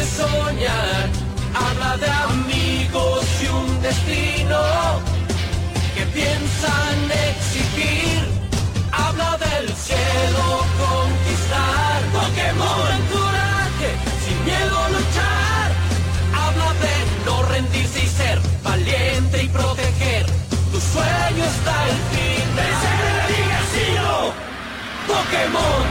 de soñar, habla de amigos y un destino que piensan exigir. Habla del cielo conquistar, Pokémon en coraje, sin miedo a luchar. Habla de no rendirse y ser valiente y proteger tu sueño hasta el fin. ¡Vencer la Liga Sino! Pokémon.